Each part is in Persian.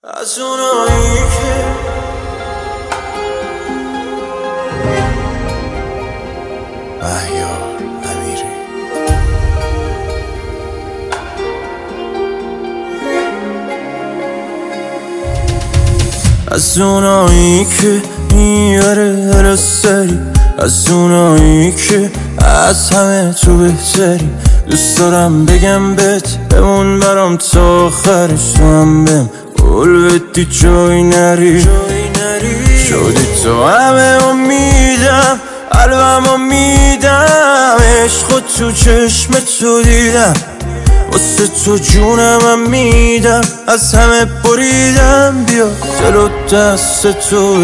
از اونایی که مهیار امیری از اونایی که میبره رسری، از اونایی که از همه تو بهتری. دوست دارم بگم بهت بمون برام تا آخرش، تو هم بهم قول بدی جای نری. شدی تو همه امیدم، قلبم میدم، عشق تو چشم تو دیدم، واسه تو جونم میدم، از همه بریدم، بیا دل و دست تو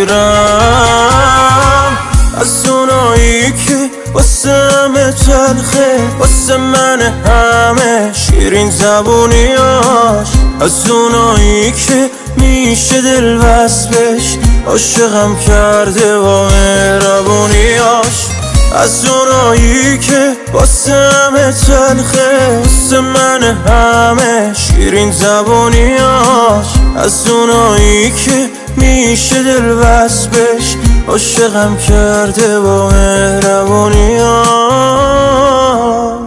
بگیرم. از اونایی که واسه همه تلخه، واسه من همه شیرین زبونیاش، از اونایی که میشه دل وصلش، عاشقم کرده با مهربونیاش. از اونایی که واسه همه تلخه، واسه من همه شیرین زبونیاش، از اونایی که میشه دل وصلش، عاشقم کرده با مهربونیاش.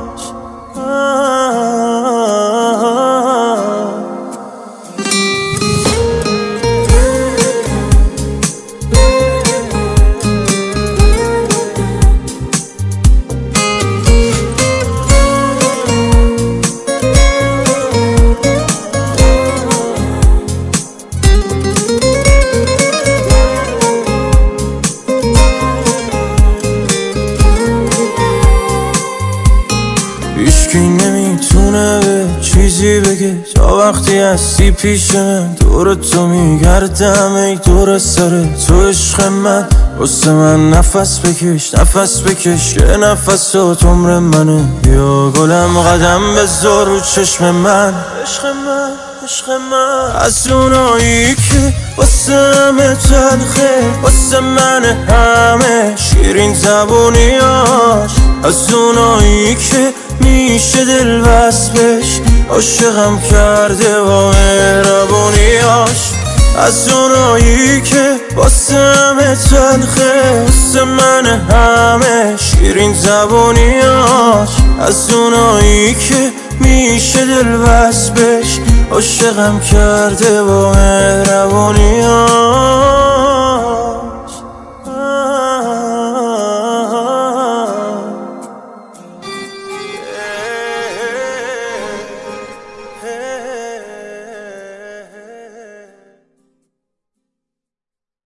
هیچکی نمیتونه به چیزی بگه تا وقتی هستی پیش من، دور تو میگردم ای دور سر تو عشق من. واسه من نفس بکش نفس بکش که نفس و عمر منه، بیا گلم قدم بذار رو چشم من. عشق من عشق من از اونایی که واسه همه تلخه، واسه من همه شیرین زبونیاش، از اونایی که میشه دل وصلش، عاشقم کرده با مهربونیاش. از اونایی که واسه همه تلخه، واسه من همه شیرین زبونیاش، از اونایی که میشه دل وصلش، عاشقم کرده با مهربونیاش.